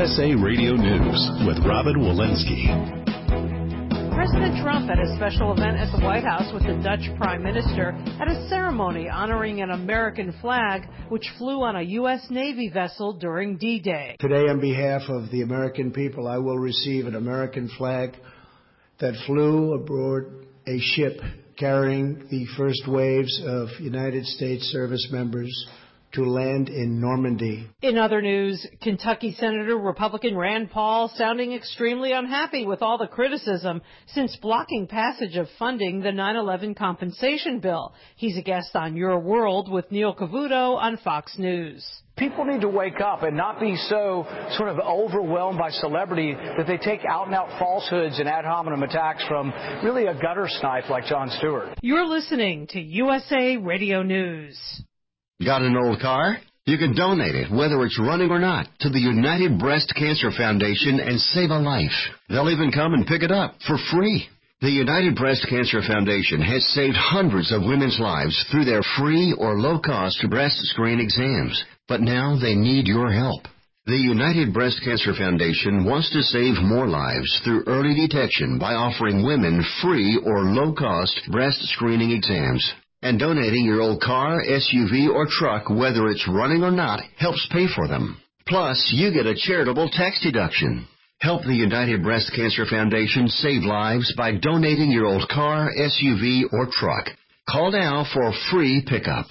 USA Radio News with Robin Walensky. President Trump at a special event at the White House with the Dutch Prime Minister at a ceremony honoring an American flag which flew on a U.S. Navy vessel during D-Day. Today, on behalf of the American people, I will receive an American flag that flew aboard a ship carrying the first waves of United States service members to land in Normandy. In other news, Kentucky Senator Republican Rand Paul sounding extremely unhappy with all the criticism since blocking passage of funding the 9/11 compensation bill. He's a guest on Your World with Neil Cavuto on Fox News. People need to wake up and not be so sort of overwhelmed by celebrity that they take out-and-out falsehoods and ad hominem attacks from really a gutter snipe like Jon Stewart. You're listening to USA Radio News. Got an old car? You can donate it, whether it's running or not, to the United Breast Cancer Foundation and save a life. They'll even come and pick it up for free. The United Breast Cancer Foundation has saved hundreds of women's lives through their free or low-cost breast screen exams, but now they need your help. The United Breast Cancer Foundation wants to save more lives through early detection by offering women free or low-cost breast screening exams. And donating your old car, SUV, or truck, whether it's running or not, helps pay for them. Plus, you get a charitable tax deduction. Help the United Breast Cancer Foundation save lives by donating your old car, SUV, or truck. Call now for a free pickup.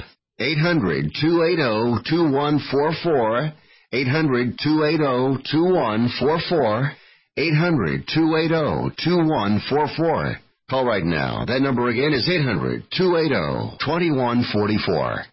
800-280-2144. 800-280-2144. 800-280-2144. Call right now. That number again is 800-280-2144.